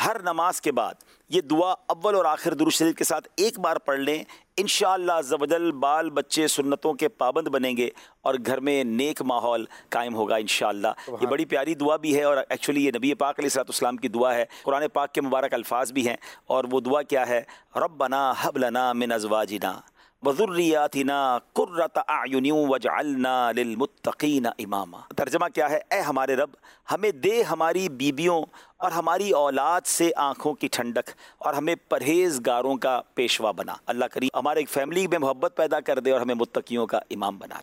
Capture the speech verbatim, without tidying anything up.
हर नमाज के बाद ये दुआ अव्वल और आखिर दुरूद शरीफ के साथ एक बार पढ़ लें। इंशाअल्लाह अज़्ज़ वजल बाल बच्चे सुन्नतों के पाबंद बनेंगे और घर में नेक माहौल कायम होगा इंशाअल्लाह। ये बड़ी प्यारी दुआ भी है और एक्चुअली ये नबी पाक अलैहिस्सलाम की दुआ है। कुरान पाक के मुबारक अल्फाज भी हैं और वो दुआ क्या है? रब्बना हब लना मिन अज़वाजिना व ज़ुर्रिय्यातिना कुर्रता अयुनि वजअलना लिलमुत्तक़ीना इमामा। तर्जमा क्या है? ए हमारे रब, हमें दे हमारी बीबियों और हमारी औलाद से आँखों की ठंडक और हमें परहेज़गारों का पेशवा बना। अल्लाह करीम हमारे फैमिली में मोहब्बत पैदा कर दे और हमें मुत्तक़ियों का इमाम बना।